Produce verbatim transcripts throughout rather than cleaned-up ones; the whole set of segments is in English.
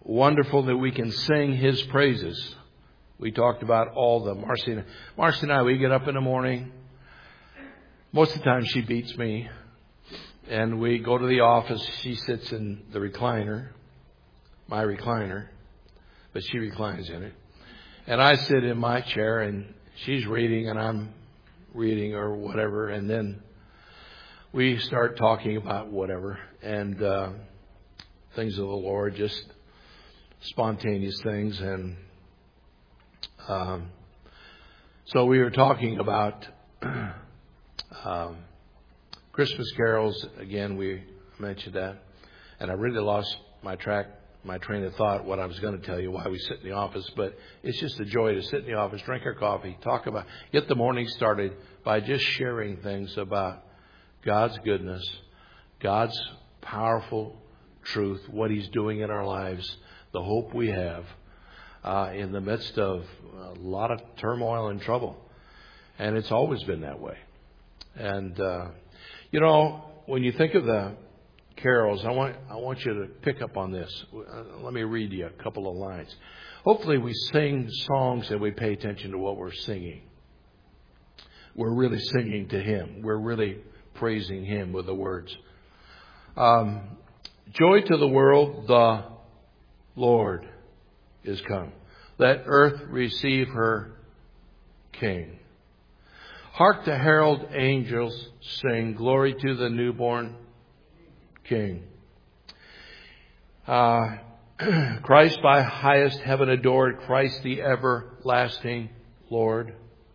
wonderful that we can sing His praises. We talked about all of them. Marcy and, Marcy and I, we get up in the morning. Most of the time she beats me. And we go to the office. She sits in the recliner, my recliner, but she reclines in it. And I sit in my chair, and she's reading, and I'm reading or whatever. And then we start talking about whatever and uh, things of the Lord, just spontaneous things. And um, so we were talking about um, Christmas carols. Again, we mentioned that. And I really lost my track, my train of thought, what I was going to tell you, why we sit in the office. But it's just a joy to sit in the office, drink our coffee, talk about, get the morning started by just sharing things about God's goodness, God's powerful truth, what He's doing in our lives, the hope we have uh, in the midst of a lot of turmoil and trouble. And it's always been that way. And, uh, you know, when you think of the carols, I want I want you to pick up on this. Let me read you a couple of lines. Hopefully we sing songs and we pay attention to what we're singing. We're really singing to Him. We're really praising Him with the words. Um, Joy to the world, the Lord is come. Let earth receive her King. Hark the herald angels sing, glory to the newborn King. Uh, Christ by highest heaven adored, Christ the everlasting Lord.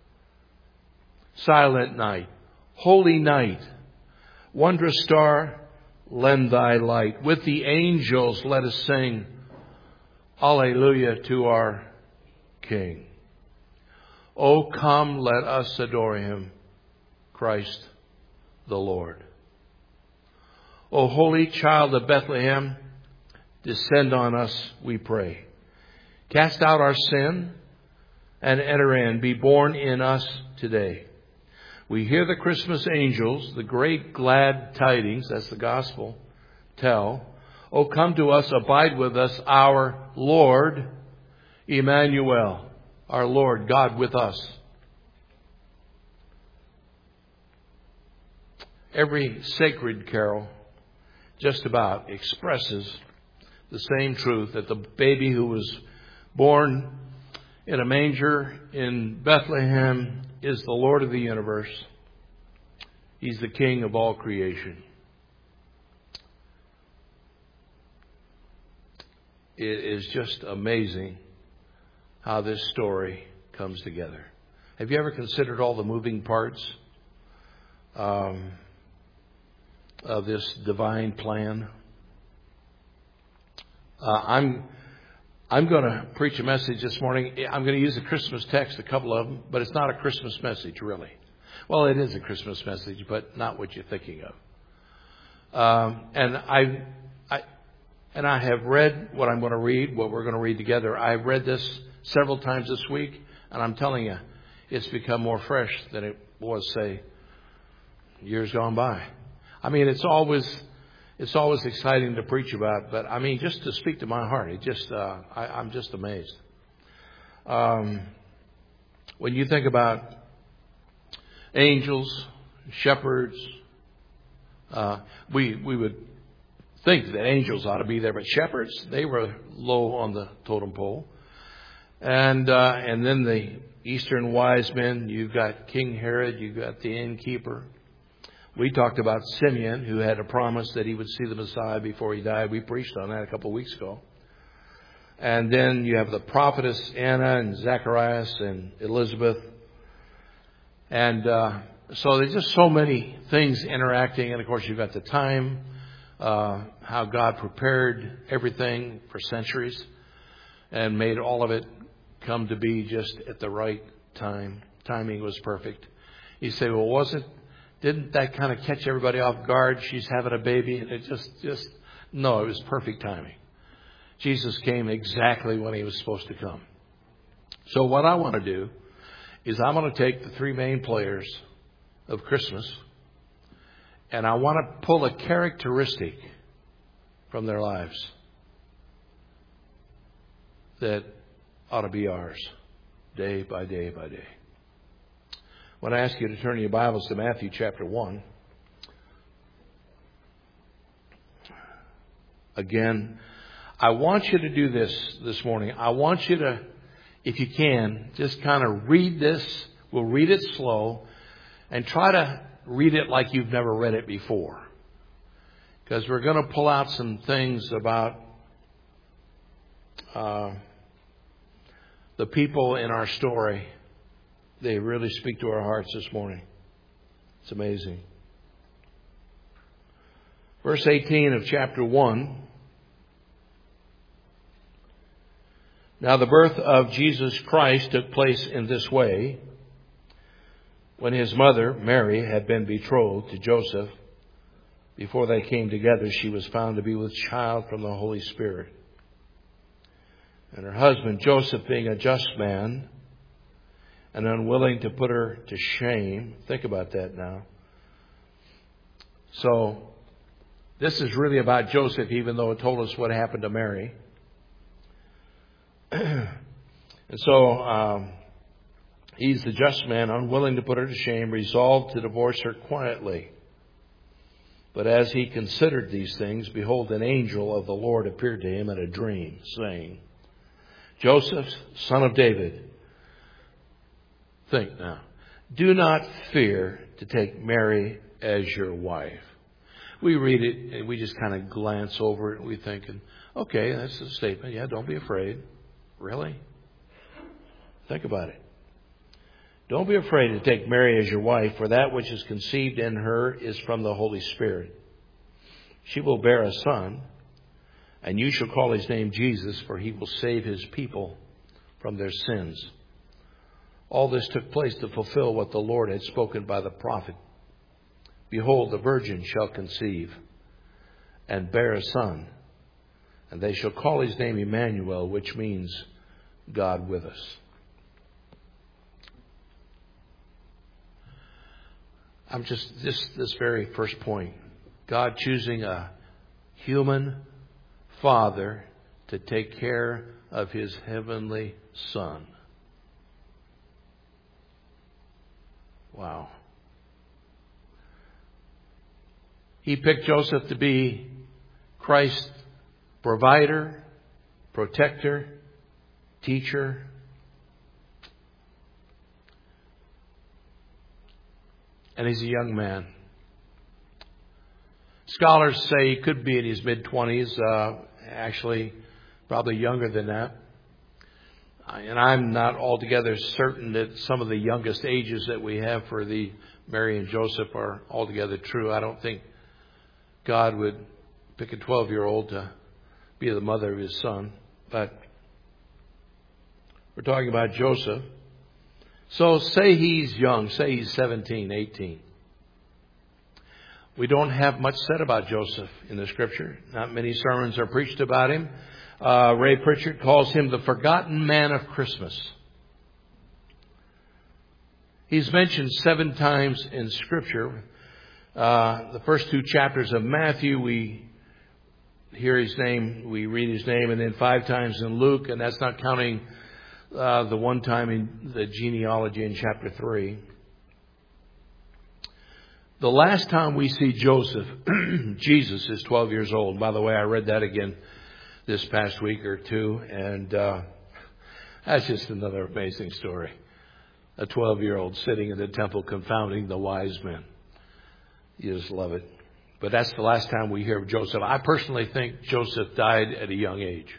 Silent night, holy night, wondrous star, lend thy light. With the angels let us sing, Alleluia to our King. O come, let us adore Him, Christ the Lord. O holy child of Bethlehem, descend on us, we pray. Cast out our sin and enter in. Be born in us today. We hear the Christmas angels, the great glad tidings, that's the gospel, tell. O come to us, abide with us, our Lord, Emmanuel, our Lord, God with us. Every sacred carol just about expresses the same truth, that the baby who was born in a manger in Bethlehem is the Lord of the universe. He's the King of all creation. It is just amazing how this story comes together. Have you ever considered all the moving parts um, of this divine plan? Uh, I'm I'm going to preach a message this morning. I'm going to use a Christmas text, a couple of them, but it's not a Christmas message, really. Well, it is a Christmas message, but not what you're thinking of. Um, and I, I, and I have read what I'm going to read, what we're going to read together. I've read this several times this week, and I'm telling you, it's become more fresh than it was, say, years gone by. I mean, it's always. It's always exciting to preach about, but I mean, just to speak to my heart, it just, uh, I, I'm just amazed. Um, when you think about angels, shepherds, uh, we, we would think that angels ought to be there, but shepherds, they were low on the totem pole. And, uh, and then the Eastern wise men, you've got King Herod, you've got the innkeeper. We talked about Simeon, who had a promise that he would see the Messiah before he died. We preached on that a couple of weeks ago. And then you have the prophetess Anna and Zacharias and Elizabeth. And uh, so there's just so many things interacting. And, of course, you've got the time, uh, how God prepared everything for centuries and made all of it come to be just at the right time. Timing was perfect. You say, well, wasn't Didn't that kind of catch everybody off guard? She's having a baby. And it just, just, no, it was perfect timing. Jesus came exactly when He was supposed to come. So what I want to do is I'm going to take the three main players of Christmas, and I want to pull a characteristic from their lives. that ought to be ours, day by day by day. I want to ask you to turn your Bibles to Matthew chapter one. Again, I want you to do this this morning. I want you to, if you can, just kind of read this. We'll read it slow and try to read it like you've never read it before. Because we're going to pull out some things about uh, the people in our story. They really speak to our hearts this morning. It's amazing. Verse eighteen of chapter one. Now the birth of Jesus Christ took place in this way. When his mother, Mary, had been betrothed to Joseph, before they came together, she was found to be with child from the Holy Spirit. And her husband, Joseph, being a just man and unwilling to put her to shame. Think about that now. So, this is really about Joseph, even though it told us what happened to Mary. And so, um, he's the just man, unwilling to put her to shame, resolved to divorce her quietly. But as he considered these things, behold, an angel of the Lord appeared to him in a dream, saying, Joseph, son of David, think now, do not fear to take Mary as your wife. We read it and we just kind of glance over it and we think, okay, that's the statement. Yeah, don't be afraid. Really? Think about it. Don't be afraid to take Mary as your wife, for that which is conceived in her is from the Holy Spirit. She will bear a son, and you shall call his name Jesus, for he will save his people from their sins. All this took place to fulfill what the Lord had spoken by the prophet. Behold, the virgin shall conceive and bear a son, and they shall call his name Emmanuel, which means God with us. I'm just, just this very first point. God choosing a human father to take care of his heavenly son. Wow. He picked Joseph to be Christ's provider, protector, teacher. And he's a young man. Scholars say he could be in his mid-twenties, uh, actually probably younger than that. And I'm not altogether certain that some of the youngest ages that we have for the Mary and Joseph are altogether true. I don't think God would pick a twelve-year-old to be the mother of his son. But we're talking about Joseph. So say he's young, say he's seventeen, eighteen. We don't have much said about Joseph in the Scripture. Not many sermons are preached about him. Uh, Ray Pritchard calls him the forgotten man of Christmas. He's mentioned seven times in Scripture. Uh, the first two chapters of Matthew, we hear his name, we read his name, and then five times in Luke, and that's not counting Uh, the one time in the genealogy in chapter three. The last time we see Joseph, Jesus is twelve years old. By the way, I read that again this past week or two, and uh, that's just another amazing story. A twelve-year-old sitting in the temple confounding the wise men. You just love it. But that's the last time we hear of Joseph. I personally think Joseph died at a young age.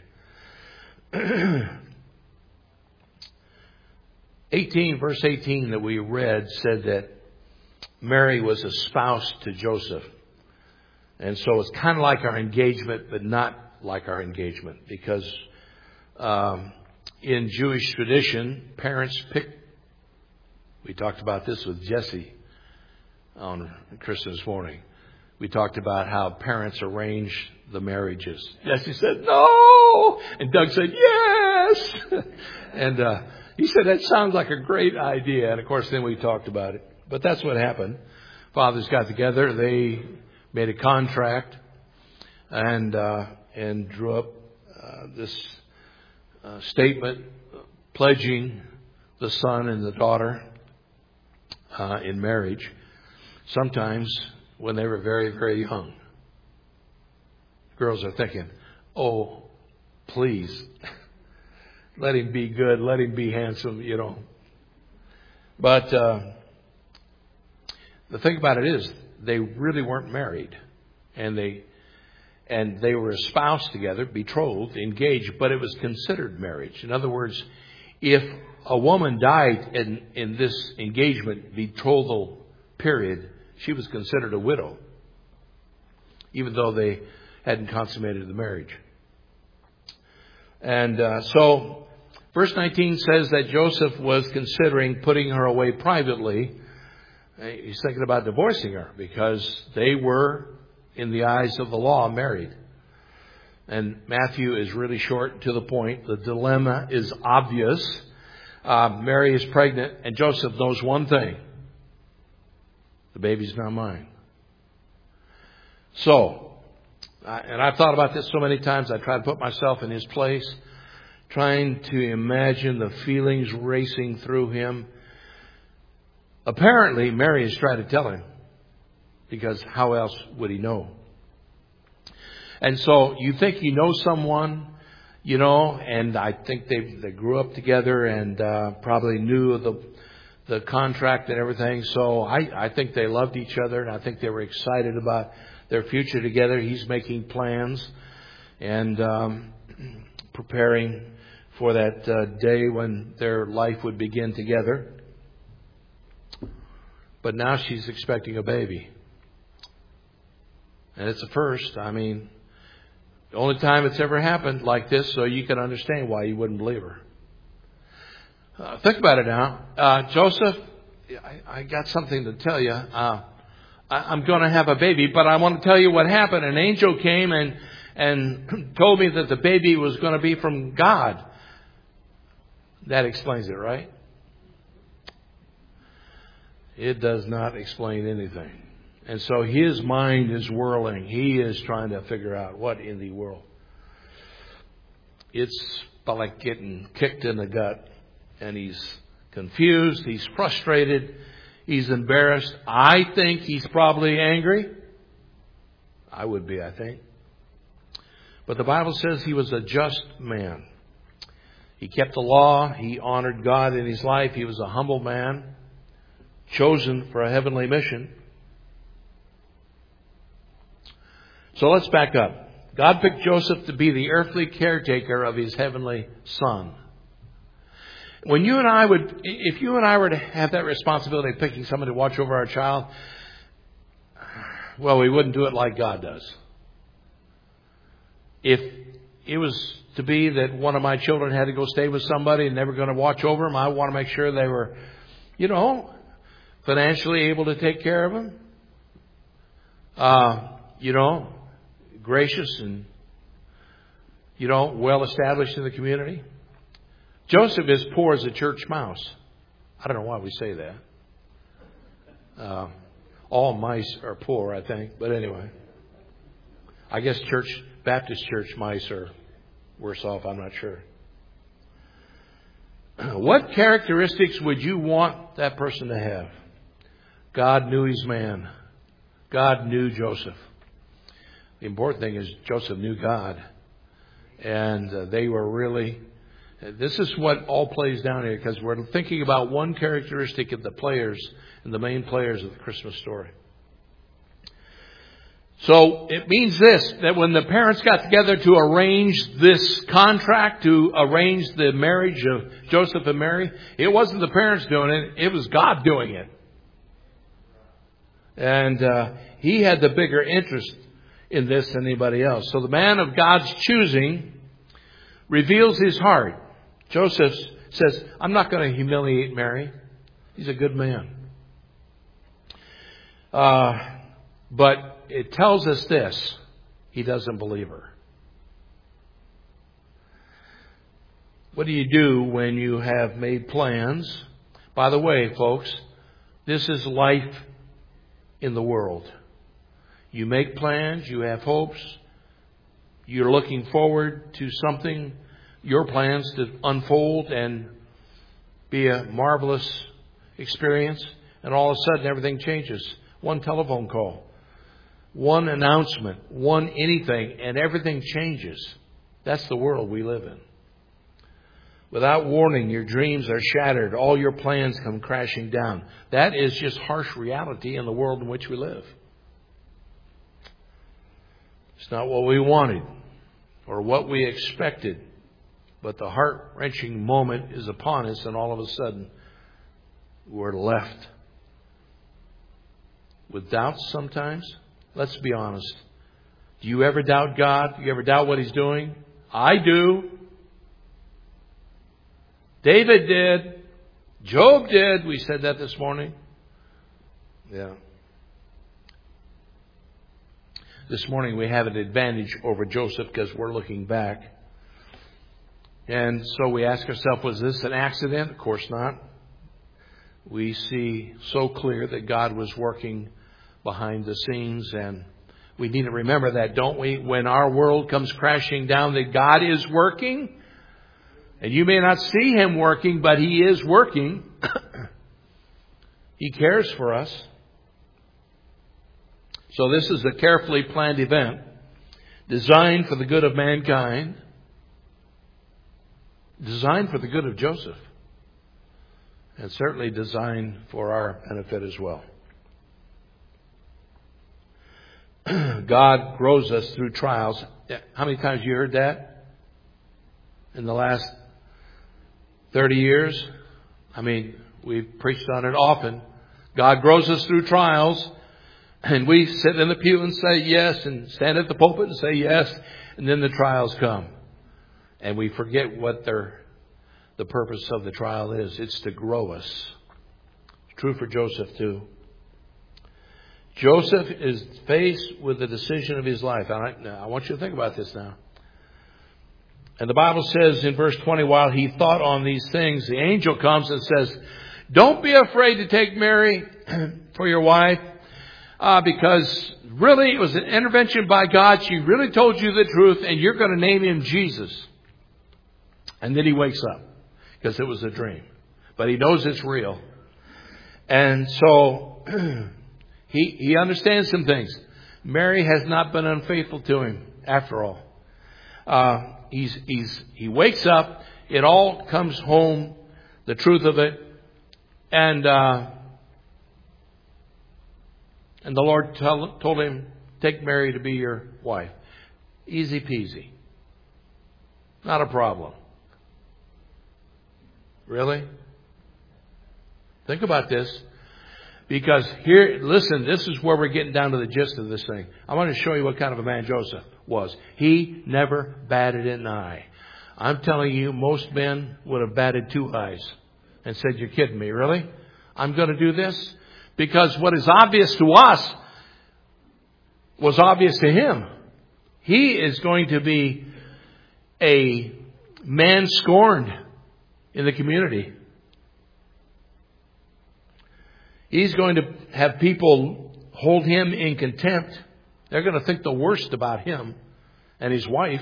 eighteen, verse eighteen that we read said that Mary was espoused to Joseph. And so it's kind of like our engagement, but not like our engagement. Because um, in Jewish tradition, parents pick. We talked about this with Jesse on Christmas morning. We talked about how parents arrange the marriages. Jesse said, no! And Doug said, yes! and uh He said, that sounds like a great idea. And, of course, then we talked about it. But that's what happened. Fathers got together. They made a contract and uh, and drew up uh, this uh, statement pledging the son and the daughter uh, in marriage, sometimes when they were very, very young. Girls are thinking, oh, please, let him be good, let him be handsome, you know. But uh, the thing about it is, they really weren't married. And they and they were espoused together, betrothed, engaged, but it was considered marriage. In other words, if a woman died in, in this engagement, betrothal period, she was considered a widow, even though they hadn't consummated the marriage. And uh, so, verse nineteen says that Joseph was considering putting her away privately. He's thinking about divorcing her because they were, in the eyes of the law, married. And Matthew is really short and to the point. The dilemma is obvious. Uh, Mary is pregnant, and Joseph knows one thing: the baby's not mine. So, uh, and I've thought about this so many times. I try to put myself in his place, trying to imagine the feelings racing through him. Apparently, Mary has tried to tell him, because how else would he know? And so you think you know someone, you know, and I think they they grew up together and uh, probably knew the the contract and everything. So I, I think they loved each other, and I think they were excited about their future together. He's making plans and um, preparing for that uh, day when their life would begin together. But now she's expecting a baby. And it's a first. I mean, the only time it's ever happened like this, so you can understand why you wouldn't believe her. Uh, think about it now. Uh, Joseph, I, I got something to tell you. Uh, I, I'm going to have a baby, but I want to tell you what happened. An angel came and, and told me that the baby was going to be from God. That explains it, right? It does not explain anything. And so his mind is whirling. He is trying to figure out what in the world. It's like getting kicked in the gut. And he's confused. He's frustrated. He's embarrassed. I think he's probably angry. I would be, I think. But the Bible says he was a just man. He kept the law. He honored God in his life. He was a humble man, chosen for a heavenly mission. So let's back up. God picked Joseph to be the earthly caretaker of his heavenly son. When you and I would, if you and I were to have that responsibility of picking someone to watch over our child, well, we wouldn't do it like God does. If it was to be that one of my children had to go stay with somebody and they were going to watch over them, I want to make sure they were, you know, financially able to take care of them. Uh, you know, gracious and, you know, well established in the community. Joseph is poor as a church mouse. I don't know why we say that. Uh, all mice are poor, I think. But anyway, I guess church Baptist church mice are worse off. I'm not sure. What characteristics would you want that person to have? God knew his man. God knew Joseph. The important thing is Joseph knew God. And uh, they were really... This is what all plays down here, because we're thinking about one characteristic of the players and the main players of the Christmas story. So it means this, that when the parents got together to arrange this contract, to arrange the marriage of Joseph and Mary, it wasn't the parents doing it, it was God doing it. And uh, he had the bigger interest in this than anybody else. So the man of God's choosing reveals his heart. Joseph says, I'm not going to humiliate Mary. He's a good man. Uh, but it tells us this. He doesn't believe her. What do you do when you have made plans? By the way, folks, this is life in the world. You make plans. You have hopes. You're looking forward to something your plans to unfold and be a marvelous experience. And all of a sudden everything changes. One telephone call, one announcement, one anything, and everything changes. That's the world we live in. Without warning, your dreams are shattered. All your plans come crashing down. That is just harsh reality in the world in which we live. It's not what we wanted or what we expected, but the heart-wrenching moment is upon us, and all of a sudden we're left with doubts sometimes. Let's be honest. Do you ever doubt God? Do you ever doubt what He's doing? I do. David did. Job did. We said that this morning. Yeah. This morning we have an advantage over Joseph because we're looking back. And so we ask ourselves, was this an accident? Of course not. We see so clear that God was working behind the scenes, and we need to remember that, don't we? When our world comes crashing down, that God is working. And you may not see Him working, but He is working. He cares for us. So this is a carefully planned event designed for the good of mankind, designed for the good of Joseph, and certainly designed for our benefit as well. God grows us through trials. How many times you heard that in the last thirty years? I mean, we've preached on it often. God grows us through trials, and we sit in the pew and say yes, and stand at the pulpit and say yes, and then the trials come. And we forget what their, the purpose of the trial is. It's to grow us. It's true for Joseph too. Joseph is faced with the decision of his life. And I, I want you to think about this now. And the Bible says in verse twenty, while he thought on these things, the angel comes and says, don't be afraid to take Mary for your wife, uh, because really it was an intervention by God. She really told you the truth, and you're going to name him Jesus. And then he wakes up because it was a dream. But he knows it's real. And so he, he understands some things. Mary has not been unfaithful to him after all. Uh, he's, he's, he wakes up. It all comes home, the truth of it. And, uh, and the Lord tell, told him, take Mary to be your wife. Easy peasy. Not a problem. Really? Think about this. Because here, listen, this is where we're getting down to the gist of this thing. I want to show you what kind of a man Joseph was. He never batted an eye. I'm telling you, most men would have batted two eyes and said, you're kidding me, really? I'm going to do this? Because what is obvious to us was obvious to him. He is going to be a man scorned in the community. He's going to have people hold him in contempt. They're going to think the worst about him and his wife.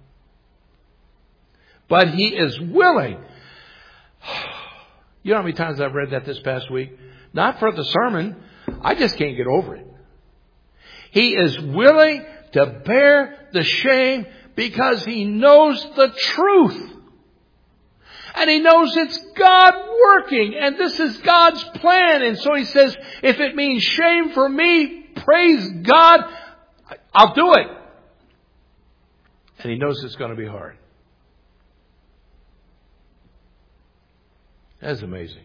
But he is willing. You know how many times I've read that this past week? Not for the sermon. I just can't get over it. He is willing to bear the shame because he knows the truth. And he knows it's God working. And this is God's plan. And so he says, if it means shame for me, praise God, I'll do it. And he knows it's going to be hard. That's amazing.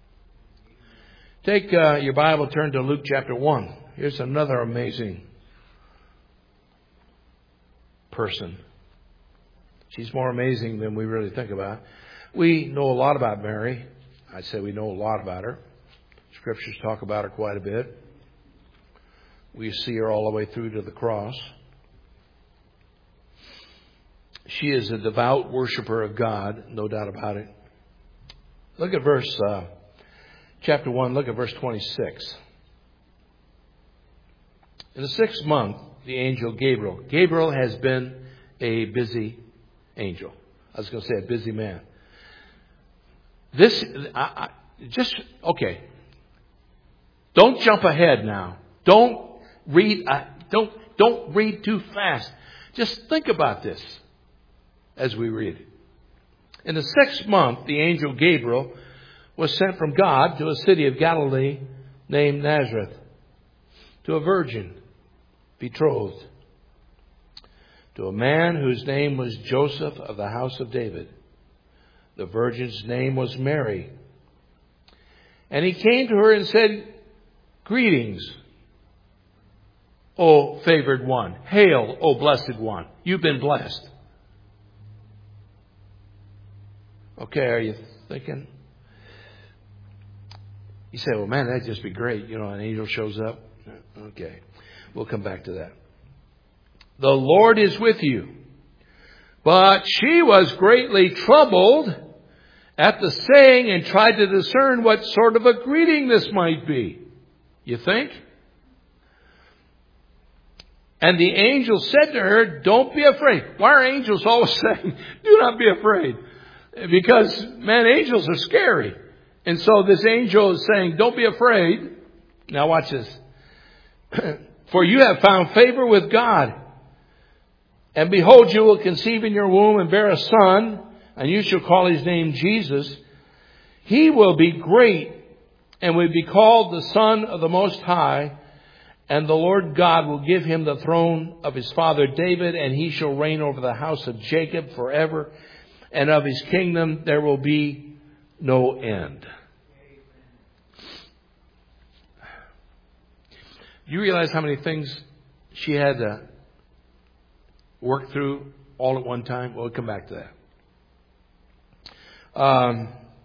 Take uh, your Bible, turn to Luke chapter one. Here's another amazing person. She's more amazing than we really think about. We know a lot about Mary. I say we know a lot about her. Scriptures talk about her quite a bit. We see her all the way through to the cross. She is a devout worshiper of God, no doubt about it. Look at verse, uh, chapter one, look at verse twenty-six. In the sixth month, the angel Gabriel. Gabriel has been a busy angel. I was going to say a busy man. This, I, I, just, okay. Don't jump ahead now. Don't read, uh, don't, don't read too fast. Just think about this as we read it. In the sixth month, the angel Gabriel was sent from God to a city of Galilee named Nazareth, to a virgin betrothed to a man whose name was Joseph of the house of David. The virgin's name was Mary. And he came to her and said, "Greetings, O favored one. Hail, O blessed one. You've been blessed." Okay, are you thinking? You say, "Well, man, that'd just be great. You know, an angel shows up." Okay, we'll come back to that. "The Lord is with you." But she was greatly troubled at the saying and tried to discern what sort of a greeting this might be. You think? And the angel said to her, "Don't be afraid." Why are angels always saying, "Do not be afraid"? Because, man, angels are scary. And so this angel is saying, "Don't be afraid." Now watch this. "For you have found favor with God. And behold, you will conceive in your womb and bear a son, and you shall call his name Jesus. He will be great and will be called the Son of the Most High. And the Lord God will give him the throne of his father David, and he shall reign over the house of Jacob forever. And of his kingdom there will be no end." You realize how many things she had to work through all at one time? We'll come back to that. Um,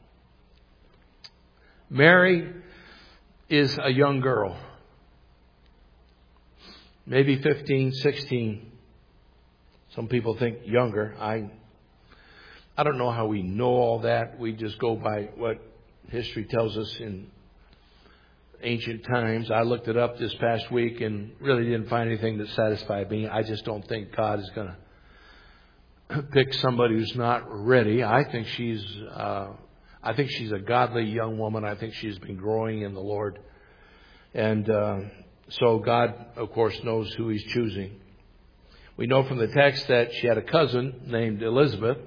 Mary is a young girl. Maybe fifteen, sixteen. Some people think younger. I I don't know how we know all that. We just go by what history tells us in ancient times. I looked it up this past week and really didn't find anything that satisfied me. I just don't think God is going to pick somebody who's not ready. I think she's, uh, I think she's a godly young woman. I think she's been growing in the Lord. And uh, so God, of course, knows who he's choosing. We know from the text that she had a cousin named Elizabeth.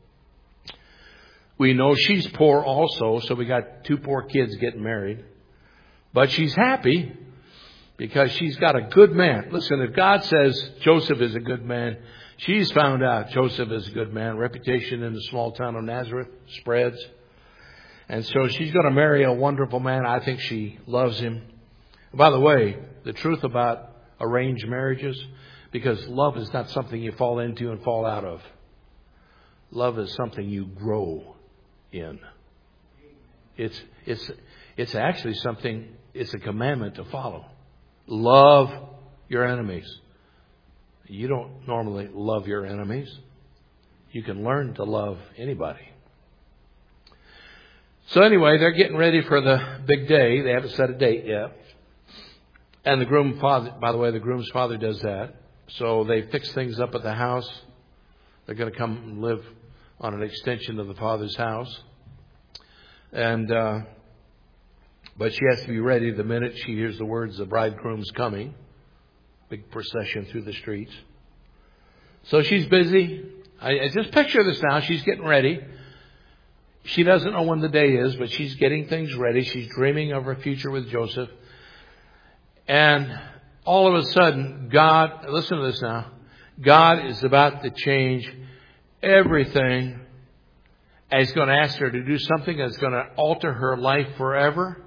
We know she's poor also, so we got two poor kids getting married. But she's happy because she's got a good man. Listen, if God says Joseph is a good man, she's found out Joseph is a good man. Reputation in the small town of Nazareth spreads. And so she's going to marry a wonderful man. I think she loves him. By the way, the truth about arranged marriages, because love is not something you fall into and fall out of. Love is something you grow in. It's, it's, it's actually something, it's a commandment to follow. Love your enemies. You don't normally love your enemies. You can learn to love anybody. So anyway, they're getting ready for the big day. They haven't set a date yet. And the groom father, by the way, the groom's father does that. So they fix things up at the house. They're going to come and live on an extension of the father's house. And, uh, but she has to be ready the minute she hears the words, the bridegroom's coming. Big procession through the streets. So she's busy. I, I just picture this now. She's getting ready. She doesn't know when the day is, but she's getting things ready. She's dreaming of her future with Joseph. And all of a sudden, God, listen to this now. God is about to change everything. And He's going to ask her to do something that's going to alter her life forever.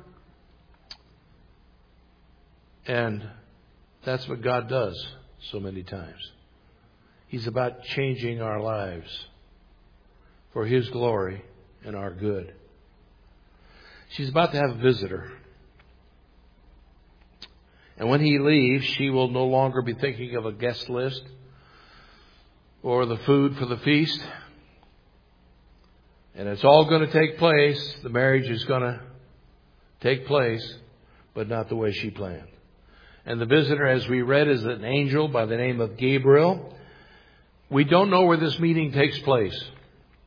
And that's what God does so many times. He's about changing our lives for His glory and our good. She's about to have a visitor. And when he leaves, she will no longer be thinking of a guest list or the food for the feast. And it's all going to take place. The marriage is going to take place, but not the way she planned. And the visitor, as we read, is an angel by the name of Gabriel. We don't know where this meeting takes place.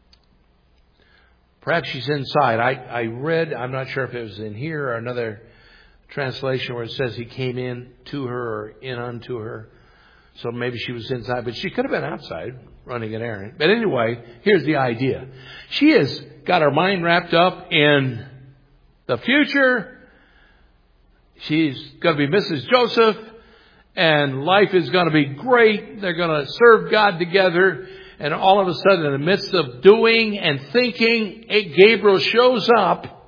Perhaps she's inside. I, I read, I'm not sure if it was in here or another translation where it says he came in to her or in unto her. So maybe she was inside, but she could have been outside running an errand. But anyway, here's the idea. She has got her mind wrapped up in the future. She's going to be Missus Joseph, and life is going to be great. They're going to serve God together. And all of a sudden, in the midst of doing and thinking, Gabriel shows up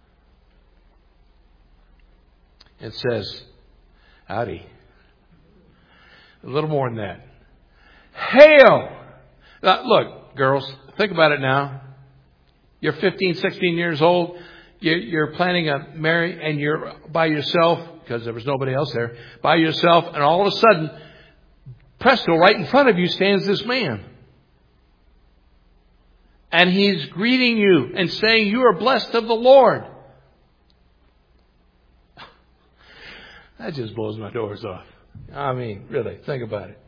and says, howdy. A little more than that. Hail! Now, look, girls, think about it now. You're fifteen, sixteen years old. You're, you're planning a marriage, and you're by yourself, because there was nobody else there, by yourself, and all of a sudden, presto, right in front of you stands this man. And he's greeting you and saying, you are blessed of the Lord. That just blows my doors off. I mean, really, think about it.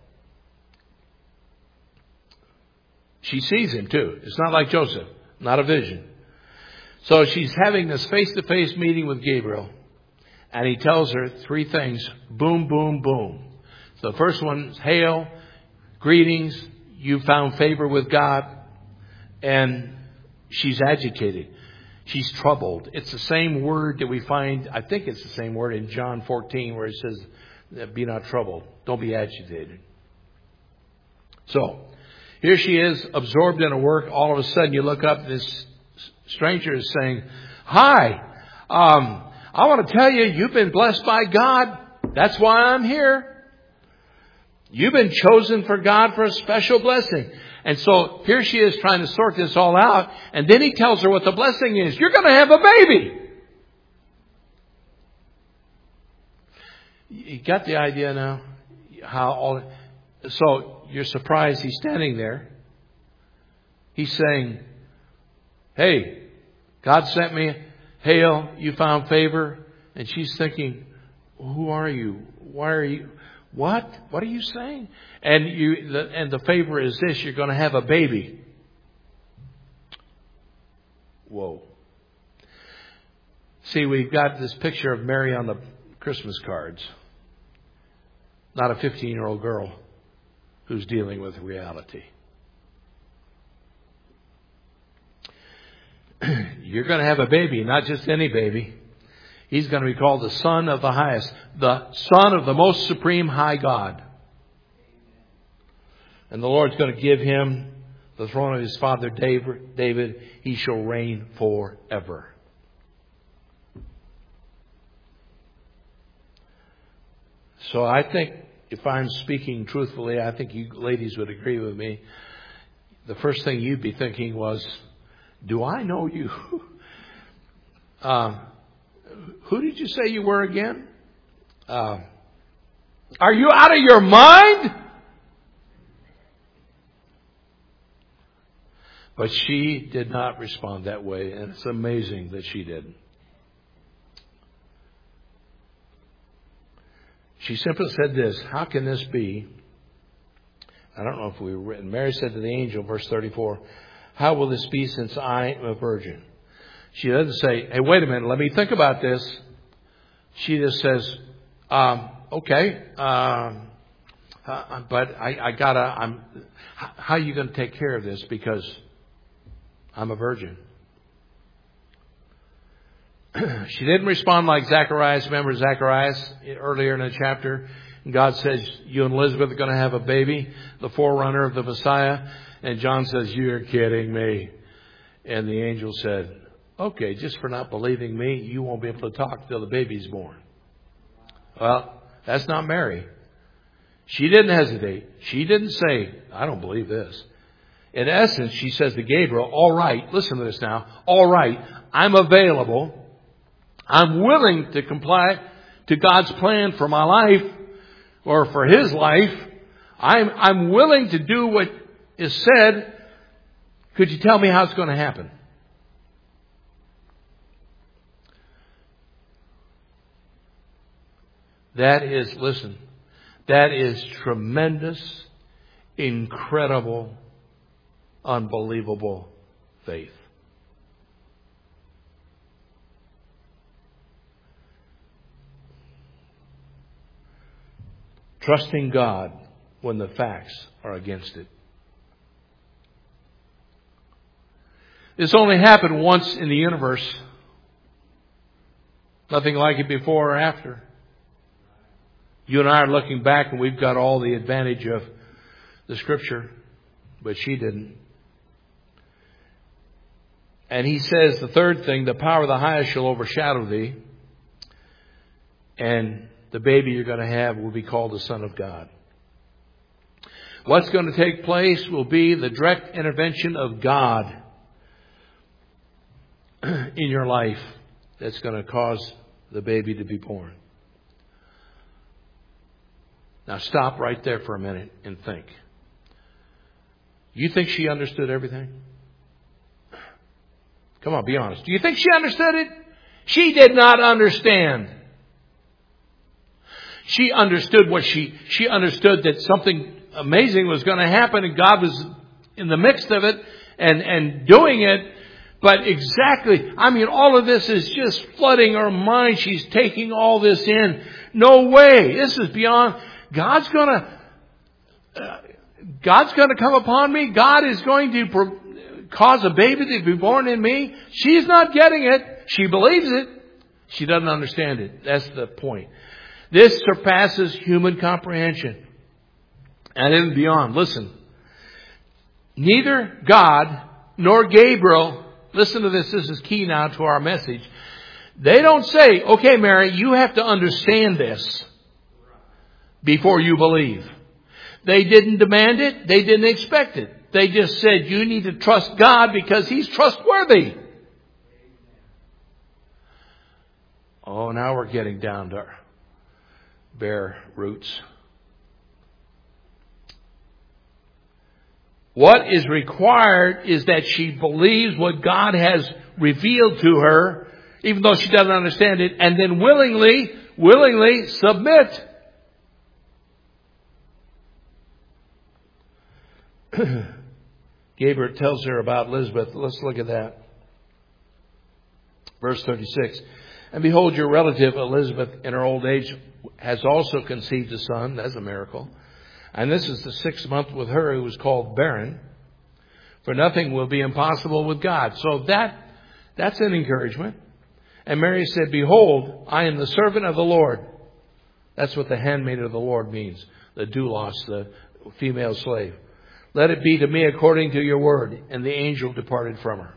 She sees him too. It's not like Joseph, not a vision. So she's having this face-to-face meeting with Gabriel. And he tells her three things. Boom, boom, boom. So the first one is hail, greetings, you found favor with God. And she's agitated. She's troubled. It's the same word that we find, I think it's the same word in John fourteen where it says, be not troubled. Don't be agitated. So, here she is, absorbed in her work. All of a sudden you look up, this stranger is saying, hi, um, I want to tell you, you've been blessed by God. That's why I'm here. You've been chosen for God for a special blessing. And so here she is trying to sort this all out. And then he tells her what the blessing is. You're going to have a baby. You got the idea now? How all, so you're surprised he's standing there. He's saying, hey, God sent me. Hail, you found favor. And she's thinking, who are you? Why are you? What? What are you saying? And you, the, and the favor is this: you're going to have a baby. Whoa! See, we've got this picture of Mary on the Christmas cards, not a fifteen-year-old girl who's dealing with reality. You're going to have a baby, not just any baby. He's going to be called the Son of the Highest, the Son of the Most Supreme High God. And the Lord's going to give him the throne of his father David. He shall reign forever. So I think, if I'm speaking truthfully, I think you ladies would agree with me. The first thing you'd be thinking was, do I know you? uh, Who did you say you were again? Uh, are you out of your mind? But she did not respond that way, and it's amazing that she didn't. She simply said this, how can this be? I don't know if we were written. Mary said to the angel, verse thirty-four, how will this be since I am a virgin? She doesn't say, hey, wait a minute, let me think about this. She just says, um, okay, um, uh, but I, I gotta, I'm, how are you going to take care of this? Because I'm a virgin. She didn't respond like Zacharias. Remember Zacharias earlier in the chapter? God says, you and Elizabeth are going to have a baby, the forerunner of the Messiah. And John says, you're kidding me. And the angel said, okay, just for not believing me, you won't be able to talk till the baby's born. Well, that's not Mary. She didn't hesitate. She didn't say, I don't believe this. In essence, she says to Gabriel, all right, listen to this now. All right, I'm available. I'm willing to comply to God's plan for my life or for his life. I'm, I'm willing to do what is said. Could you tell me how it's going to happen? That is, listen, that is tremendous, incredible, unbelievable faith. Trusting God when the facts are against it. This only happened once in the universe. Nothing like it before or after. You and I are looking back and we've got all the advantage of the Scripture, but she didn't. And he says the third thing, the power of the highest shall overshadow thee, and the baby you're going to have will be called the Son of God. What's going to take place will be the direct intervention of God in your life that's going to cause the baby to be born. Now stop right there for a minute and think. You think she understood everything? Come on, be honest. Do you think she understood it? She did not understand. She understood what she, she understood that something amazing was going to happen and God was in the midst of it and, and doing it. But exactly, I mean, all of this is just flooding her mind. She's taking all this in. No way. This is beyond. God's going to, uh, God's going to come upon me. God is going to pro- cause a baby to be born in me. She's not getting it. She believes it. She doesn't understand it. That's the point. This surpasses human comprehension. And even beyond. Listen. Neither God nor Gabriel, listen to this. This is key now to our message. They don't say, okay, Mary, you have to understand this before you believe. They didn't demand it. They didn't expect it. They just said, you need to trust God because He's trustworthy. Oh, now we're getting down to our bare roots. What is required is that she believes what God has revealed to her, even though she doesn't understand it, and then willingly, willingly submit. Gabriel tells her about Elizabeth. Let's look at that. Verse thirty-six. And behold, your relative Elizabeth in her old age has also conceived a son. That's a miracle. And this is the sixth month with her who was called barren. For nothing will be impossible with God. So that, that's an encouragement. And Mary said, behold, I am the servant of the Lord. That's what the handmaid of the Lord means. The doulos, the female slave. Let it be to me according to your word. And the angel departed from her.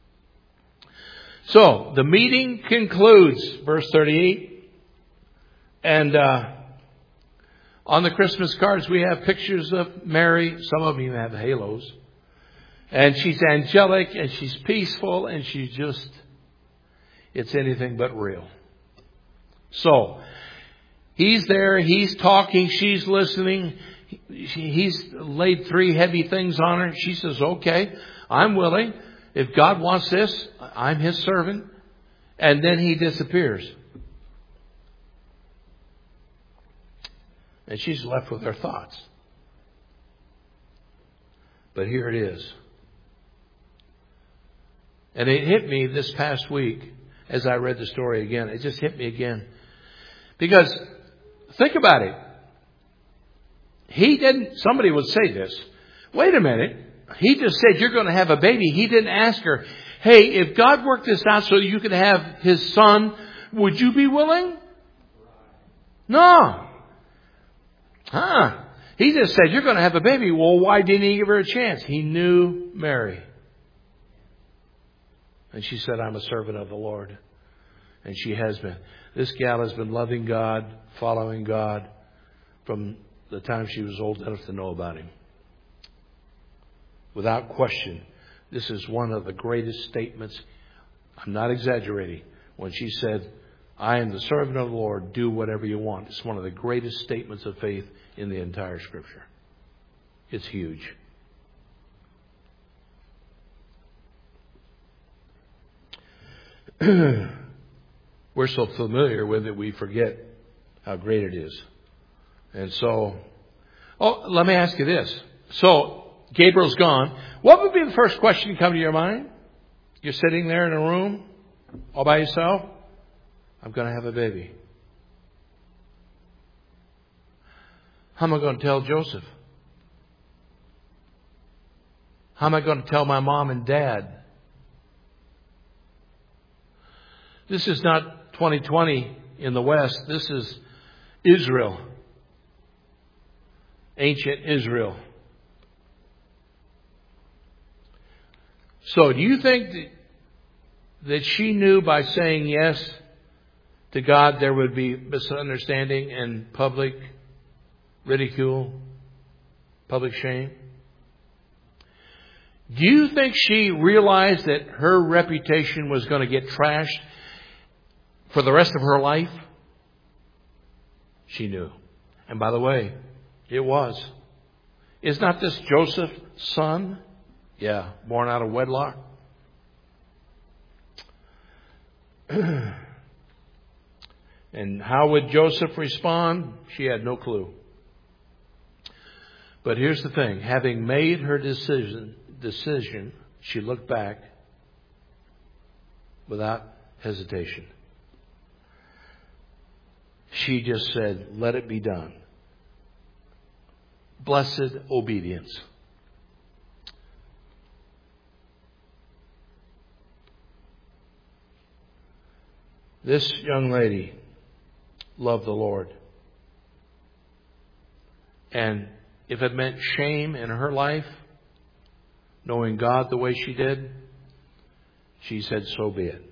So, the meeting concludes, verse thirty-eight. And uh, on the Christmas cards we have pictures of Mary. Some of them even have halos. And she's angelic and she's peaceful and she's just, it's anything but real. So, he's there, he's talking, she's listening. He's laid three heavy things on her. She says, okay, I'm willing. If God wants this, I'm His servant. And then He disappears. And she's left with her thoughts. But here it is. And it hit me this past week as I read the story again. It just hit me again. Because think about it. He didn't, somebody would say this. Wait a minute. He just said you're going to have a baby. He didn't ask her, hey, if God worked this out so you could have His son, would you be willing? No. Huh. He just said you're going to have a baby. Well, why didn't He give her a chance? He knew Mary. And she said, I'm a servant of the Lord. And she has been. This gal has been loving God, following God from the time she was old enough to know about Him. Without question, this is one of the greatest statements. I'm not exaggerating. When she said, I am the servant of the Lord, do whatever you want. It's one of the greatest statements of faith in the entire Scripture. It's huge. We're so familiar with it, we forget how great it is. And so, oh, let me ask you this. So, Gabriel's gone. What would be the first question to come to your mind? You're sitting there in a room all by yourself. I'm going to have a baby. How am I going to tell Joseph? How am I going to tell my mom and dad? This is not twenty twenty in the West. This is Israel. Ancient Israel. So do you think that, that she knew by saying yes to God there would be misunderstanding and public ridicule, public shame? Do you think she realized that her reputation was going to get trashed for the rest of her life? She knew. And by the way, it was. Is not this Joseph's son? Yeah, born out of wedlock. And how would Joseph respond? She had no clue. But here's the thing. Having made her decision, decision, she looked back without hesitation. She just said, let it be done. Blessed obedience. This young lady loved the Lord. And if it meant shame in her life, knowing God the way she did, she said, so be it.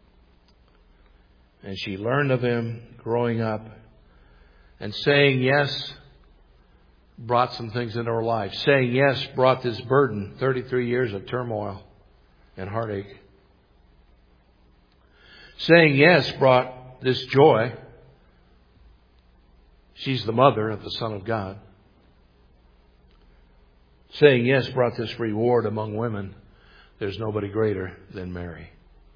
And she learned of Him growing up. And saying yes brought some things into her life. Saying yes brought this burden, thirty-three years of turmoil and heartache. Saying yes brought this joy. She's the mother of the Son of God. Saying yes brought this reward among women. There's nobody greater than Mary.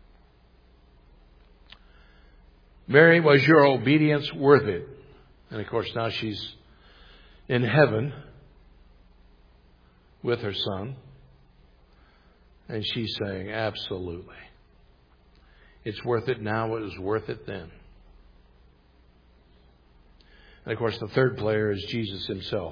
Mary, was your obedience worth it? And of course now she's in heaven with her son. And she's saying, absolutely. It's worth it now. It was worth it then. And of course the third player is Jesus Himself.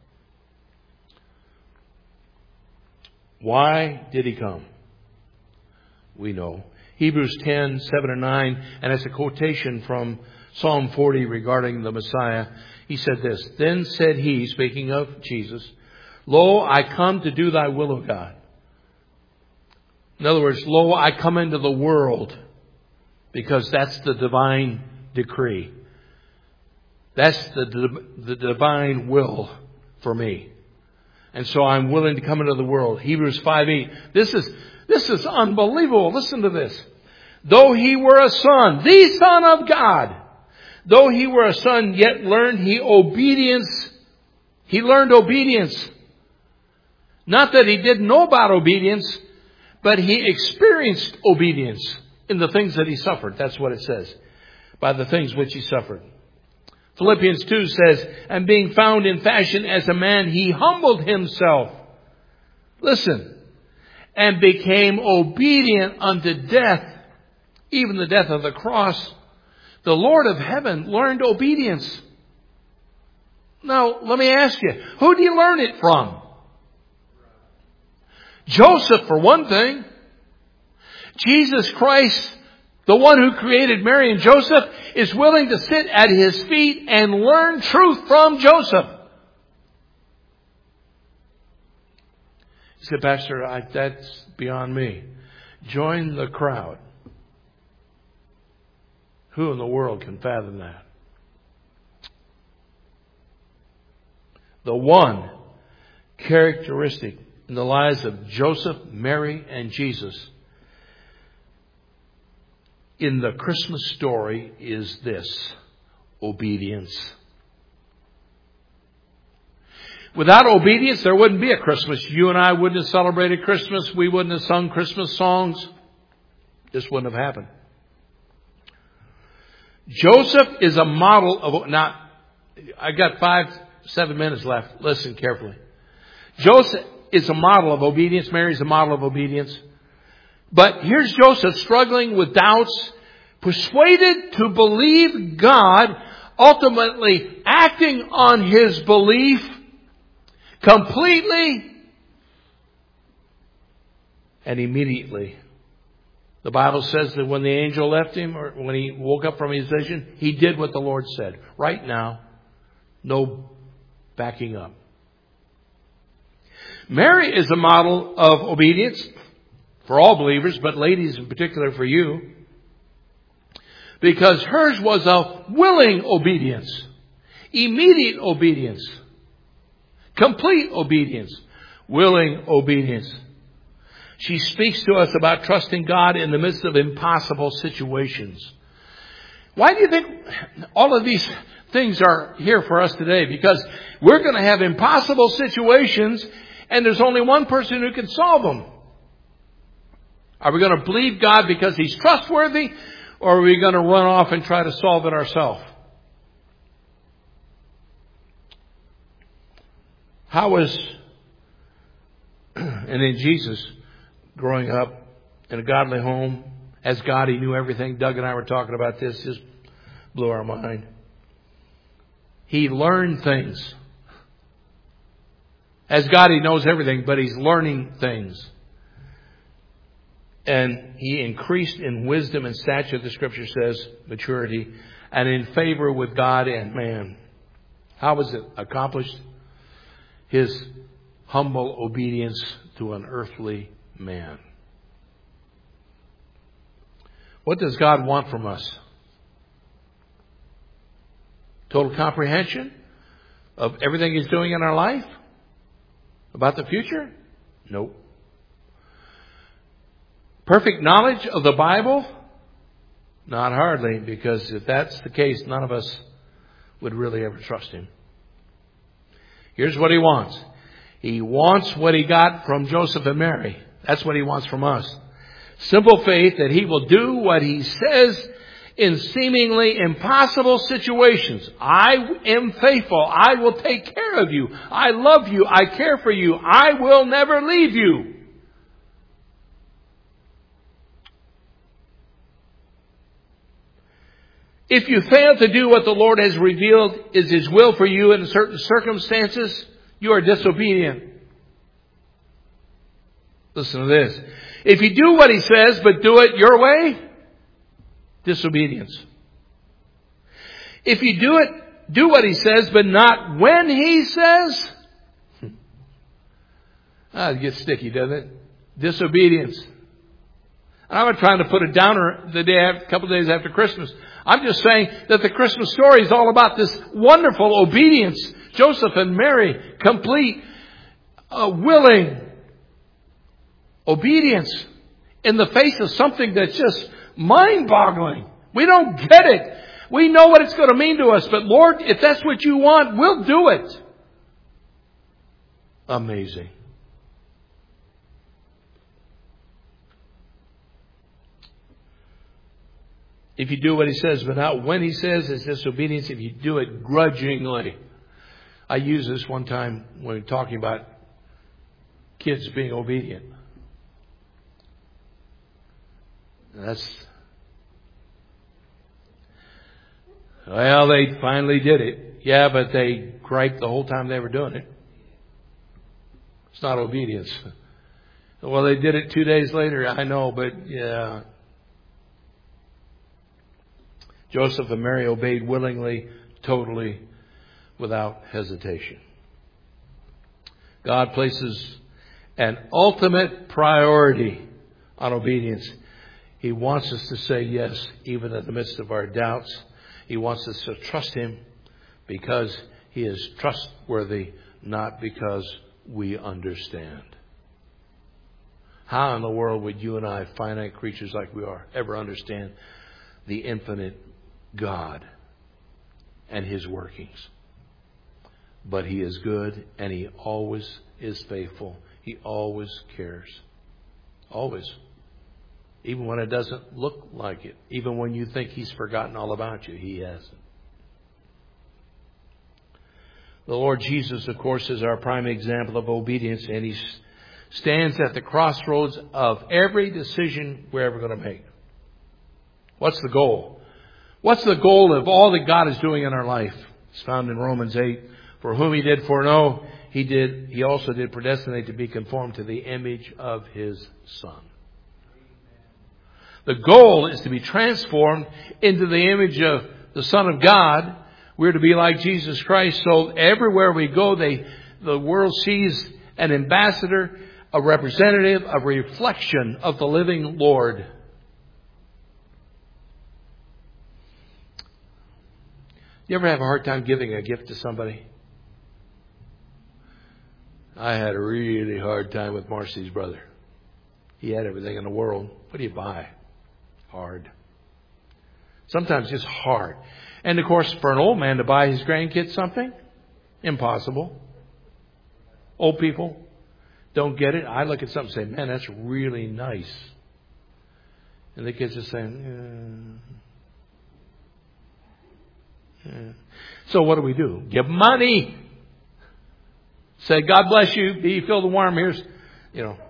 Why did He come? We know. Hebrews ten, seven and nine, and it's a quotation from Psalm forty regarding the Messiah. He said this, then said He, speaking of Jesus, lo, I come to do thy will, O God. In other words, lo, I come into the world because that's the divine decree. That's the, the divine will for me. And so I'm willing to come into the world. Hebrews five eight. This is, this is unbelievable. Listen to this. Though He were a son, the Son of God, though He were a son, yet learned He obedience. He learned obedience. Not that He didn't know about obedience, but He experienced obedience in the things that He suffered. That's what it says. By the things which He suffered. Philippians two says, and being found in fashion as a man, He humbled Himself. Listen. And became obedient unto death, even the death of the cross. The Lord of heaven learned obedience. Now, let me ask you, who did He learn it from? Joseph, for one thing. Jesus Christ, the one who created Mary and Joseph, is willing to sit at His feet and learn truth from Joseph. He said, Pastor, I, that's beyond me. Join the crowd. Who in the world can fathom that? The one characteristic in the lives of Joseph, Mary, and Jesus in the Christmas story is this: obedience. Without obedience, there wouldn't be a Christmas. You and I wouldn't have celebrated Christmas. We wouldn't have sung Christmas songs. This wouldn't have happened. Joseph is a model of... Now, I got five, seven minutes left. Listen carefully. Joseph is a model of obedience. Mary is a model of obedience. But here's Joseph struggling with doubts, persuaded to believe God, ultimately acting on his belief completely and immediately. The Bible says that when the angel left him, or when he woke up from his vision, he did what the Lord said. Right now, no backing up. Mary is a model of obedience for all believers, but ladies in particular for you, because hers was a willing obedience, immediate obedience, complete obedience, willing obedience. She speaks to us about trusting God in the midst of impossible situations. Why do you think all of these things are here for us today? Because we're going to have impossible situations, and there's only one person who can solve them. Are we going to believe God because He's trustworthy, or are we going to run off and try to solve it ourselves? How was, and in Jesus, growing up in a godly home, as God, He knew everything. Doug and I were talking about this, just blew our mind. He learned things. As God, He knows everything, but He's learning things. And He increased in wisdom and stature, the Scripture says, maturity, and in favor with God and man. How was it accomplished? His humble obedience to an earthly man. What does God want from us? Total comprehension of everything He's doing in our life? About the future? Nope. Perfect knowledge of the Bible? Not hardly, because if that's the case, none of us would really ever trust Him. Here's what He wants. He wants what He got from Joseph and Mary. That's what He wants from us. Simple faith that He will do what He says in seemingly impossible situations. I am faithful. I will take care of you. I love you. I care for you. I will never leave you. If you fail to do what the Lord has revealed is His will for you in certain circumstances, you are disobedient. Listen to this. If you do what He says, but do it your way, disobedience. If you do it, do what He says, but not when He says, ah, it gets sticky, doesn't it? Disobedience. I'm not trying to put a downer the day after, a couple of days after Christmas. I'm just saying that the Christmas story is all about this wonderful obedience. Joseph and Mary, complete, uh, willing obedience in the face of something that's just mind-boggling. We don't get it. We know what it's going to mean to us, but Lord, if that's what you want, we'll do it. Amazing. If you do what He says, but not when He says, it's disobedience. If you do it grudgingly. I used this one time when we were talking about kids being obedient. That's, well, they finally did it. Yeah, but they griped the whole time they were doing it. It's not obedience. Well, they did it two days later. I know, but yeah. Joseph and Mary obeyed willingly, totally, without hesitation. God places an ultimate priority on obedience. He wants us to say yes, even in the midst of our doubts. He wants us to trust Him because He is trustworthy, not because we understand. How in the world would you and I, finite creatures like we are, ever understand the infinite God and His workings? But He is good, and He always is faithful. He always cares. Always. Even when it doesn't look like it. Even when you think He's forgotten all about you, He hasn't. The Lord Jesus, of course, is our prime example of obedience, and He stands at the crossroads of every decision we're ever going to make. What's the goal? What's the goal of all that God is doing in our life? It's found in Romans eight. For whom He did foreknow, He did. He also did predestinate to be conformed to the image of His Son. The goal is to be transformed into the image of the Son of God. We're to be like Jesus Christ. So everywhere we go, they, the world sees an ambassador, a representative, a reflection of the living Lord. You ever have a hard time giving a gift to somebody? I had a really hard time with Marcy's brother. He had everything in the world. What do you buy? Hard. Sometimes just hard. And of course, for an old man to buy his grandkids something, impossible. Old people don't get it. I look at something and say, man, that's really nice. And the kids are saying, yeah. Yeah. So what do we do? Give money. Say, God bless you. Be filled and warm. Here's, you know.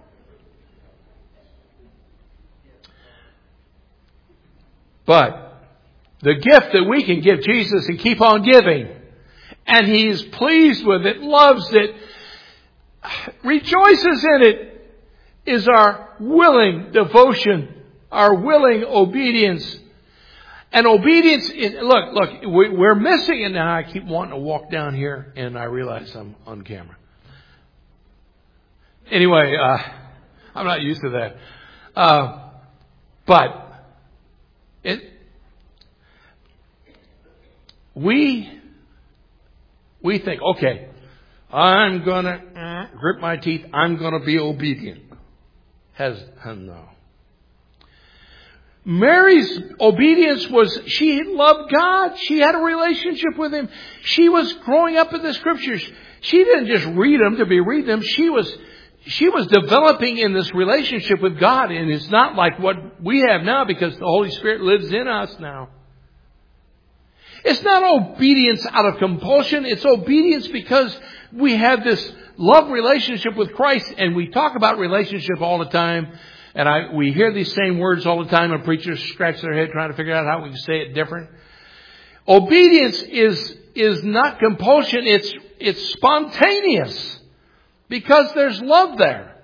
But the gift that we can give Jesus and keep on giving, and He's pleased with it, loves it, rejoices in it, is our willing devotion, our willing obedience. And obedience is, look, look, we're missing it now. I keep wanting to walk down here, and I realize I'm on camera. Anyway, uh, I'm not used to that. Uh, but it, we, we think, okay, I'm going to uh, grip my teeth. I'm going to be obedient. Has, no. Mary's obedience was, she loved God. She had a relationship with Him. She was growing up in the Scriptures. She didn't just read them to be reading them. She was, she was developing in this relationship with God. And it's not like what we have now because the Holy Spirit lives in us now. It's not obedience out of compulsion. It's obedience because we have this love relationship with Christ. And we talk about relationship all the time. And I, we hear these same words all the time, and preachers scratch their head trying to figure out how we can say it different. Obedience is is not compulsion; it's it's spontaneous because there's love there.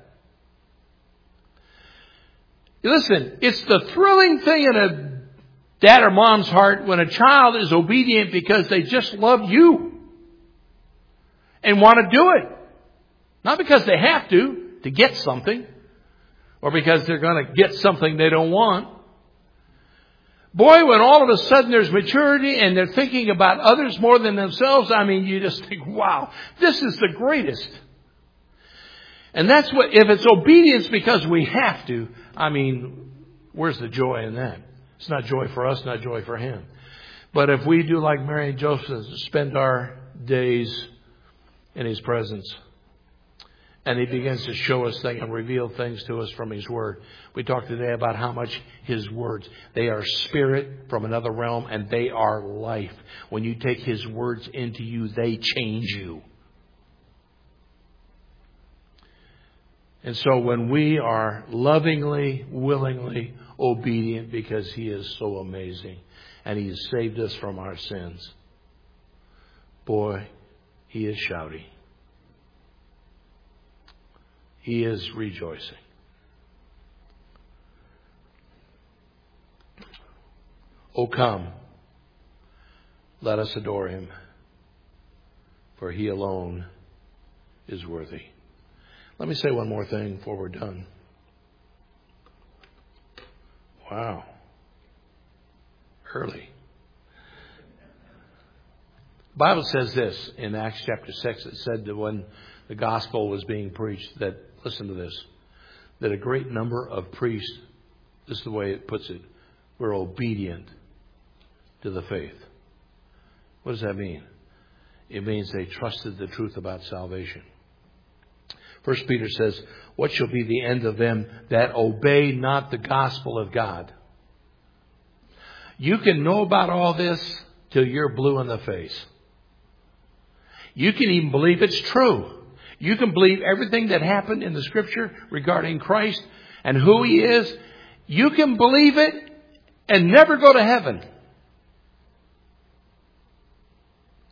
Listen, it's the thrilling thing in a dad or mom's heart when a child is obedient because they just love you and want to do it, not because they have to to get something. Or because they're going to get something they don't want. Boy, when all of a sudden there's maturity and they're thinking about others more than themselves, I mean, you just think, wow, this is the greatest. And that's what, if it's obedience because we have to, I mean, where's the joy in that? It's not joy for us, not joy for Him. But if we do like Mary and Joseph, spend our days in His presence, and He begins to show us things and reveal things to us from His Word. We talked today about how much His words, they are spirit from another realm and they are life. When you take His words into you, they change you. And so when we are lovingly, willingly obedient because He is so amazing and He has saved us from our sins, boy, He is shouting. He is rejoicing. O come, let us adore Him, for He alone is worthy. Let me say one more thing before we're done. Wow. Early. The Bible says this in Acts chapter six. It said that when the gospel was being preached, that, listen to this, that a great number of priests, this is the way it puts it, were obedient to the faith. What does that mean? It means they trusted the truth about salvation. First Peter says, what shall be the end of them that obey not the gospel of God? You can know about all this till you're blue in the face. You can even believe it's true. You can believe everything that happened in the Scripture regarding Christ and who He is. You can believe it and never go to heaven.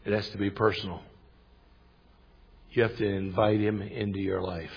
It has to be personal. You have to invite Him into your life.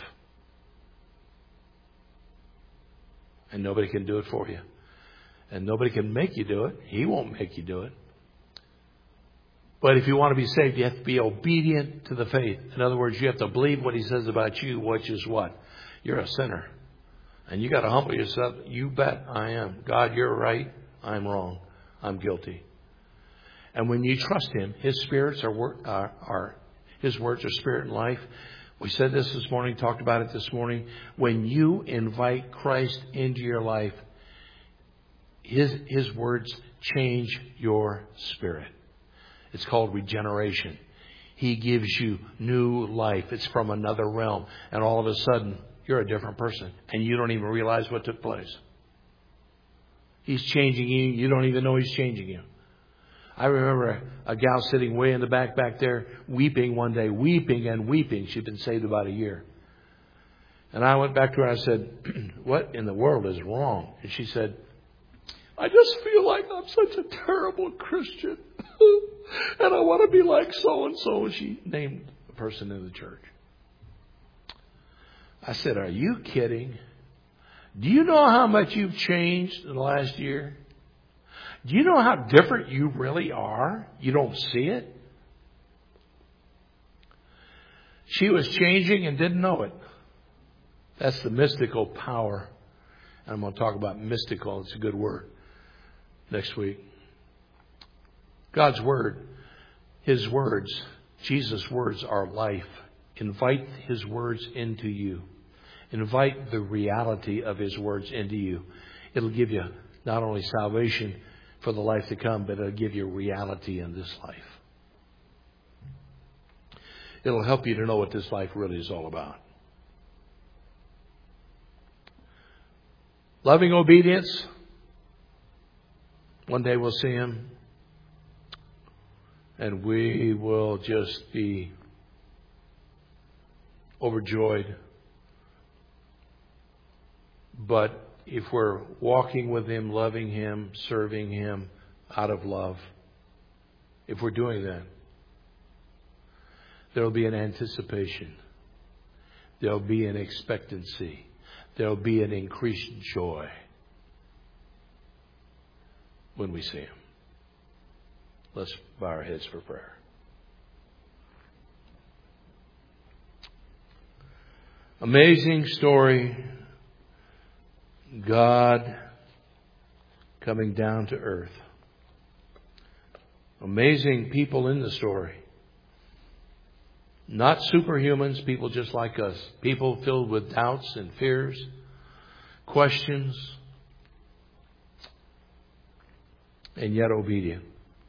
And nobody can do it for you. And nobody can make you do it. He won't make you do it. But if you want to be saved, you have to be obedient to the faith. In other words, you have to believe what He says about you, which is what? You're a sinner. And you got to humble yourself. You bet I am. God, you're right. I'm wrong. I'm guilty. And when you trust Him, His spirits are, are, are His words are spirit and life. We said this this morning, talked about it this morning. When you invite Christ into your life, His, His words change your spirit. It's called regeneration. He gives you new life. It's from another realm. And all of a sudden, you're a different person. And you don't even realize what took place. He's changing you. You don't even know He's changing you. I remember a, a gal sitting way in the back back there, weeping one day, weeping and weeping. She'd been saved about a year. And I went back to her and I said, what in the world is wrong? And she said, I just feel like I'm such a terrible Christian. And I want to be like so-and-so. And she named a person in the church. I said, are you kidding? Do you know how much you've changed in the last year? Do you know how different you really are? You don't see it? She was changing and didn't know it. That's the mystical power. And I'm going to talk about mystical. It's a good word next week. God's Word, His words, Jesus' words are life. Invite His words into you. Invite the reality of His words into you. It'll give you not only salvation for the life to come, but it'll give you reality in this life. It'll help you to know what this life really is all about. Loving obedience. One day we'll see Him. And we will just be overjoyed. But if we're walking with Him, loving Him, serving Him out of love, if we're doing that, there'll be an anticipation. There'll be an expectancy. There'll be an increased joy when we see Him. Let's bow our heads for prayer. Amazing story. God coming down to earth. Amazing people in the story. Not superhumans, people just like us. People filled with doubts and fears, questions, and yet obedient.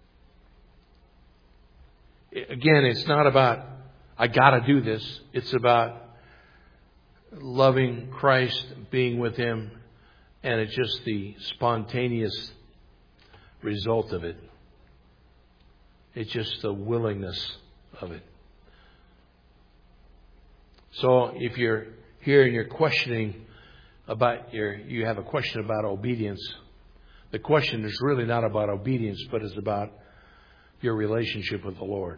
Again, it's not about, I got to do this. It's about loving Christ, being with Him, and it's just the spontaneous result of it. It's just the willingness of it. So if you're here and you're questioning about your, you have a question about obedience, the question is really not about obedience, but it's about your relationship with the Lord.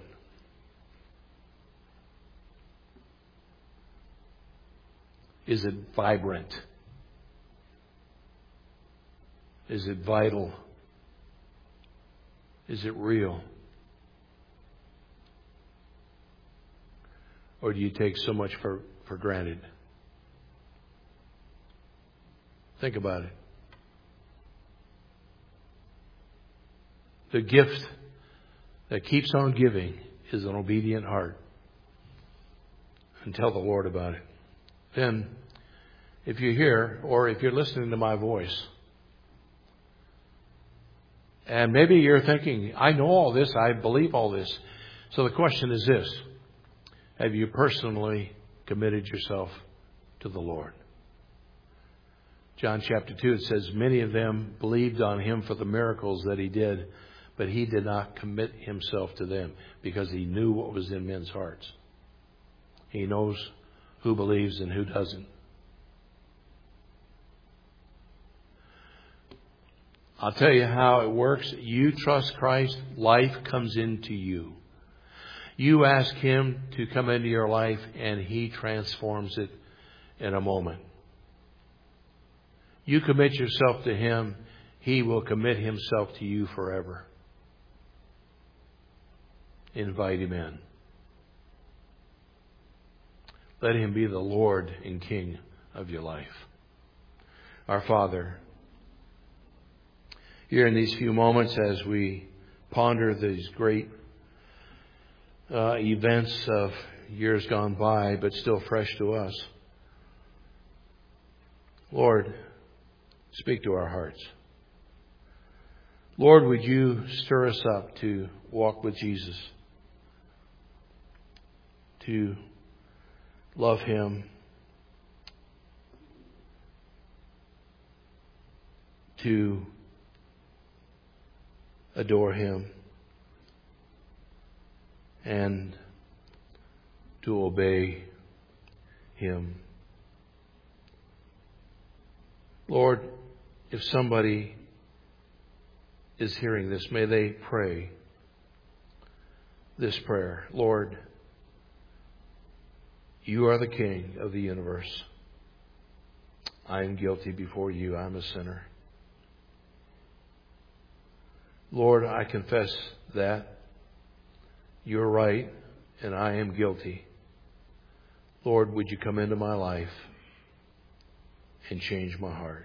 Is it vibrant? Is it vital? Is it real? Or do you take so much for, for granted? Think about it. The gift that keeps on giving is an obedient heart. And tell the Lord about it. Then, if you're here, or if you're listening to my voice, and maybe you're thinking, I know all this, I believe all this. So the question is this: have you personally committed yourself to the Lord? John chapter two, it says, many of them believed on Him for the miracles that He did, but He did not commit Himself to them because He knew what was in men's hearts. He knows who believes and who doesn't. I'll tell you how it works. You trust Christ, life comes into you. You ask Him to come into your life and He transforms it in a moment. You commit yourself to Him, He will commit Himself to you forever. Invite Him in. Let Him be the Lord and King of your life. Our Father, here in these few moments as we ponder these great uh, events of years gone by, but still fresh to us, Lord, speak to our hearts. Lord, would you stir us up to walk with Jesus, to love Him, to adore Him, and to obey Him. Lord, if somebody is hearing this, may they pray this prayer. Lord, you are the King of the universe. I am guilty before you. I'm a sinner. Lord, I confess that you're right and I am guilty. Lord, would you come into my life and change my heart?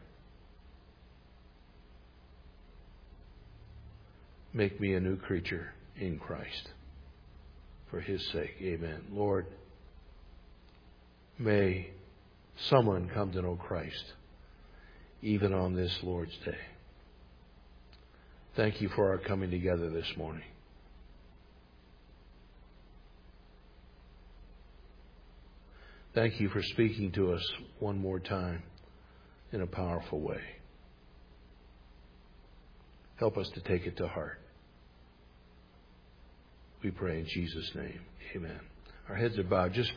Make me a new creature in Christ. For His sake, amen. Lord, may someone come to know Christ even on this Lord's Day. Thank you for our coming together this morning. Thank you for speaking to us one more time in a powerful way. Help us to take it to heart. We pray in Jesus' name. Amen. Our heads are bowed. Just